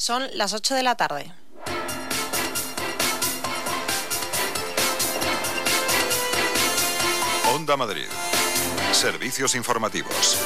Son las 8 de la tarde. Onda Madrid. Servicios informativos.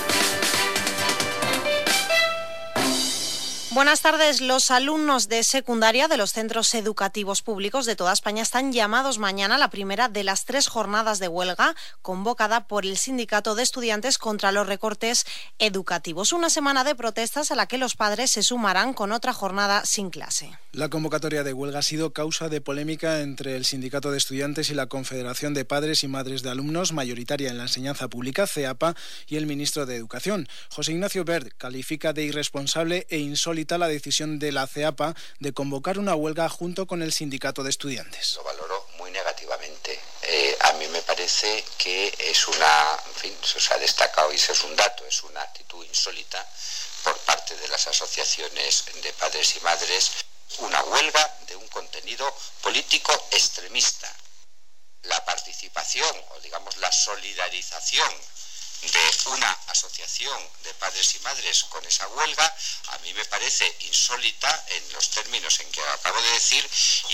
Buenas tardes. Los alumnos de secundaria de los centros educativos públicos de toda España están llamados mañana a la primera de las 3 jornadas de huelga convocada por el Sindicato de Estudiantes contra los recortes educativos. Una semana de protestas a la que los padres se sumarán con otra jornada sin clase. La convocatoria de huelga ha sido causa de polémica entre el Sindicato de Estudiantes y la Confederación de Padres y Madres de Alumnos, mayoritaria en la enseñanza pública, CEAPA, y el ministro de Educación. José Ignacio Wert califica de irresponsable e insólita la decisión de la CEAPA de convocar una huelga junto con el Sindicato de Estudiantes. Lo valoro muy negativamente. A mí me parece que es se ha destacado y ese es un dato, es una actitud insólita por parte de las asociaciones de padres y madres, una huelga de un contenido político extremista. La participación, o digamos la solidarización de una asociación de padres y madres con esa huelga, a mí me parece insólita en los términos en que acabo de decir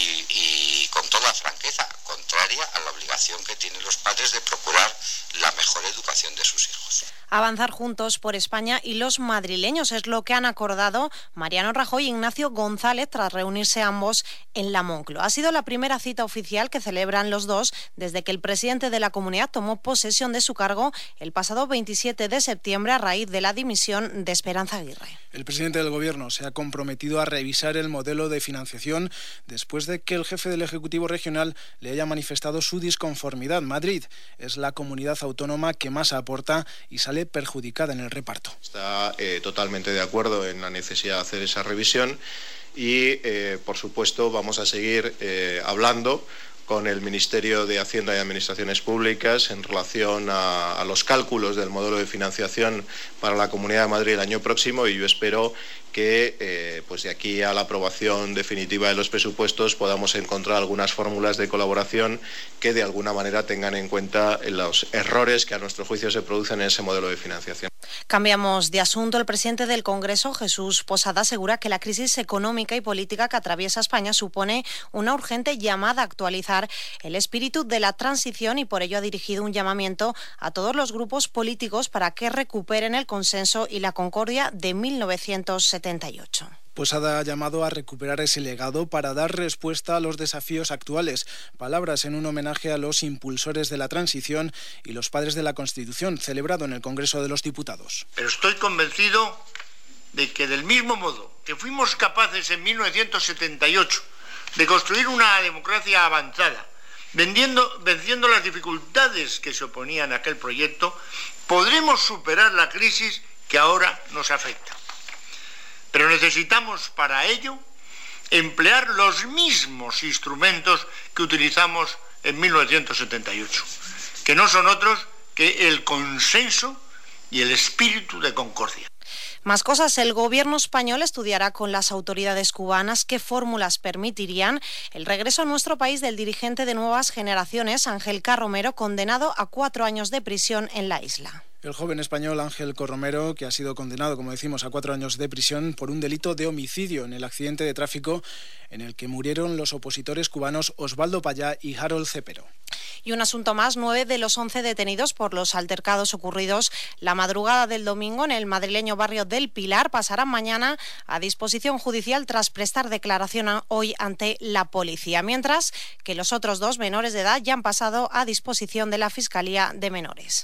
y con toda franqueza, contraria a la obligación que tienen los padres de procurar la mejor educación de sus hijos. Avanzar juntos por España y los madrileños es lo que han acordado Mariano Rajoy y Ignacio González tras reunirse ambos en la Moncloa. Ha sido la primera cita oficial que celebran los dos desde que el presidente de la comunidad tomó posesión de su cargo el pasado 27 de septiembre a raíz de la dimisión de Esperanza Aguirre. El presidente del Gobierno se ha comprometido a revisar el modelo de financiación después de que el jefe del Ejecutivo regional le haya manifestado su disconformidad. Madrid es la comunidad autónoma que más aporta y sale perjudicada en el reparto. Está totalmente de acuerdo en la necesidad de hacer esa revisión y, por supuesto, vamos a seguir hablando con el Ministerio de Hacienda y Administraciones Públicas en relación a los cálculos del modelo de financiación para la Comunidad de Madrid el año próximo, y yo espero que pues de aquí a la aprobación definitiva de los presupuestos podamos encontrar algunas fórmulas de colaboración que de alguna manera tengan en cuenta los errores que a nuestro juicio se producen en ese modelo de financiación. Cambiamos de asunto. El presidente del Congreso, Jesús Posada, asegura que la crisis económica y política que atraviesa España supone una urgente llamada a actualizar el espíritu de la transición y por ello ha dirigido un llamamiento a todos los grupos políticos para que recuperen el consenso y la concordia de 1978. Posada ha llamado a recuperar ese legado para dar respuesta a los desafíos actuales. Palabras en un homenaje a los impulsores de la transición y los padres de la Constitución, celebrado en el Congreso de los Diputados. Pero estoy convencido de que del mismo modo que fuimos capaces en 1978 de construir una democracia avanzada, venciendo las dificultades que se oponían a aquel proyecto, podremos superar la crisis que ahora nos afecta. Pero necesitamos para ello emplear los mismos instrumentos que utilizamos en 1978, que no son otros que el consenso y el espíritu de concordia. Más cosas. El gobierno español estudiará con las autoridades cubanas qué fórmulas permitirían el regreso a nuestro país del dirigente de Nuevas Generaciones, Ángel Carromero, condenado a 4 años de prisión en la isla. El joven español Ángel Carromero, que ha sido condenado, como decimos, a 4 años de prisión por un delito de homicidio en el accidente de tráfico en el que murieron los opositores cubanos Osvaldo Payá y Harold Cepero. Y un asunto más: 9 de los 11 detenidos por los altercados ocurridos la madrugada del domingo en el madrileño barrio del Pilar pasarán mañana a disposición judicial tras prestar declaración hoy ante la policía, mientras que los otros 2 menores de edad ya han pasado a disposición de la Fiscalía de Menores.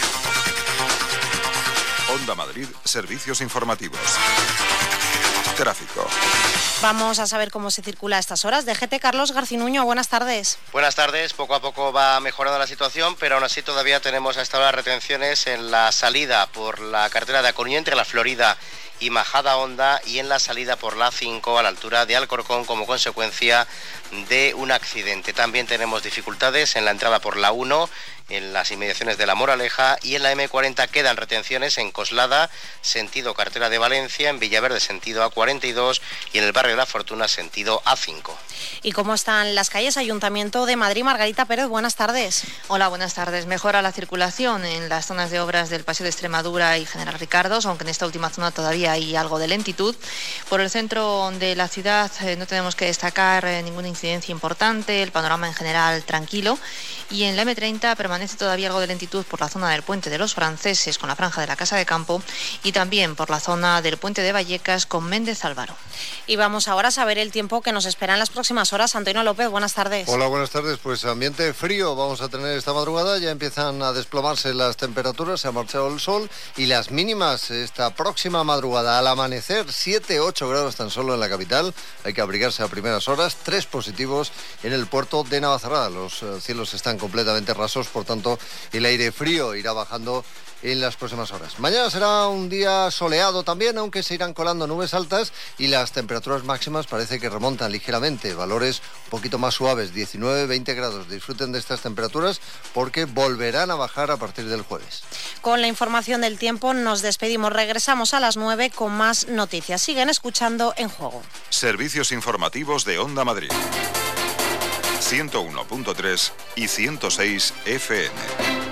Onda Madrid, servicios informativos. Tráfico. Vamos a saber cómo se circula a estas horas. DGT, Carlos Garcinuño, buenas tardes. Buenas tardes. Poco a poco va mejorando la situación, pero aún así todavía tenemos a esta hora retenciones en la salida por la carretera de A Coruña entre la Florida y Majadahonda y en la salida por la A5 a la altura de Alcorcón como consecuencia de un accidente. También tenemos dificultades en la entrada por la 1 en las inmediaciones de La Moraleja y en la M40 quedan retenciones en Coslada, sentido carretera de Valencia, en Villaverde, sentido A42 y en el barrio de La Fortuna, sentido A5. ¿Y cómo están las calles? Ayuntamiento de Madrid, Margarita Pérez, buenas tardes. Hola, buenas tardes. Mejora la circulación en las zonas de obras del Paseo de Extremadura y General Ricardos, aunque en esta última zona todavía todavía hay algo de lentitud. Por el centro de la ciudad no tenemos que destacar ninguna incidencia importante, el panorama en general tranquilo. Y en la M30 permanece todavía algo de lentitud por la zona del Puente de los Franceses con la franja de la Casa de Campo y también por la zona del Puente de Vallecas con Méndez Álvaro. Y vamos ahora a saber el tiempo que nos espera en las próximas horas. Antonio López, buenas tardes. Hola, buenas tardes. Pues ambiente frío vamos a tener esta madrugada. Ya empiezan a desplomarse las temperaturas, se ha marchado el sol y las mínimas esta próxima madrugada al amanecer 7-8 grados tan solo en la capital. Hay que abrigarse a primeras horas. 3 positivos en el puerto de Navacerrada. Los cielos están completamente rasos, por tanto el aire frío irá bajando en las próximas horas. Mañana será un día soleado también, aunque se irán colando nubes altas y las temperaturas máximas parece que remontan ligeramente, valores un poquito más suaves, 19-20 grados. Disfruten de estas temperaturas porque volverán a bajar a partir del jueves. Con la información del tiempo nos despedimos, regresamos a las 9 con más noticias. Siguen escuchando En Juego. Servicios informativos de Onda Madrid. 101.3 y 106 FM.